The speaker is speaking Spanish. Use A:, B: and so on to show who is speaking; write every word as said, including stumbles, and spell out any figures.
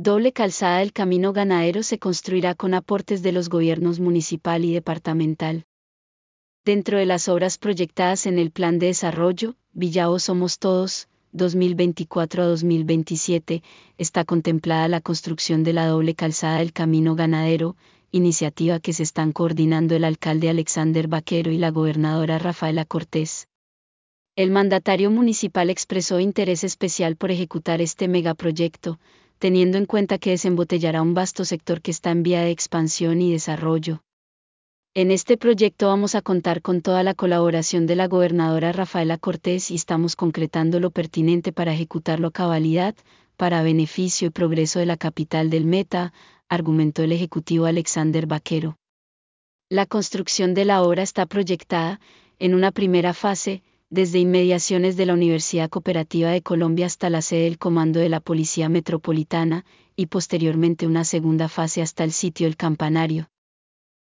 A: Doble calzada del Camino Ganadero se construirá con aportes de los gobiernos municipal y departamental. Dentro de las obras proyectadas en el Plan de Desarrollo, Villavo Somos Todos, dos mil veinticuatro a dos mil veintisiete, está contemplada la construcción de la doble calzada del Camino Ganadero, iniciativa que se están coordinando el alcalde Alexander Vaquero y la gobernadora Rafaela Cortés. El mandatario municipal expresó interés especial por ejecutar este megaproyecto, teniendo en cuenta que desembotellará un vasto sector que está en vía de expansión y desarrollo. En este proyecto vamos a contar con toda la colaboración de la gobernadora Rafaela Cortés y estamos concretando lo pertinente para ejecutarlo a cabalidad, para beneficio y progreso de la capital del Meta, argumentó el ejecutivo Alexander Vaquero. La construcción de la obra está proyectada, en una primera fase, desde inmediaciones de la Universidad Cooperativa de Colombia hasta la sede del Comando de la Policía Metropolitana, y posteriormente una segunda fase hasta el sitio El Campanario,